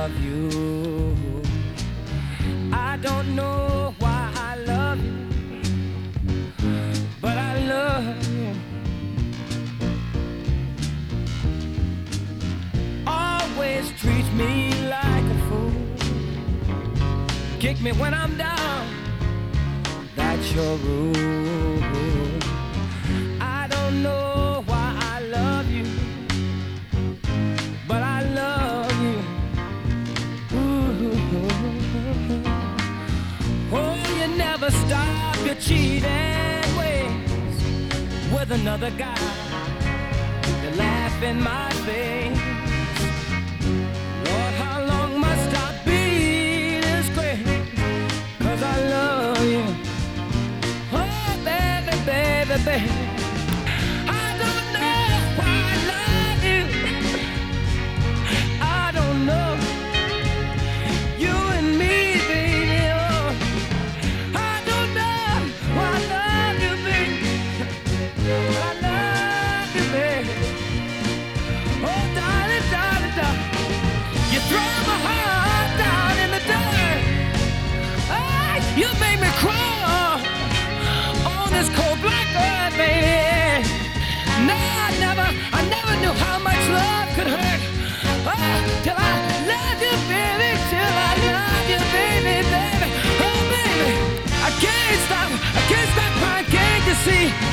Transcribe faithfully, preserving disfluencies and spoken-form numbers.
love you. I don't know why I love you, but I love you. Always treat me like a fool, kick me when I'm down, that's your rule. I don't know why I love you, but I love you. Ooh. Oh, you never stop your cheating ways with another guy. You laugh in my face. Lord, how long must I be this crazy? 'Cause I love you. Oh, baby, baby, baby, I don't know why I love you. I don't know. You and me, baby, oh, I don't know why I love you, baby. I love you, baby. Oh, darling, darling, darling, you throw my heart down in the dirt. Ah, you make me crawl on this cold black earth, baby. No, I never, I never knew how much love could hurt. Oh, till I love you, baby, till I love you, baby, baby. Oh, baby, I can't stop, I can't stop crying, can't you see?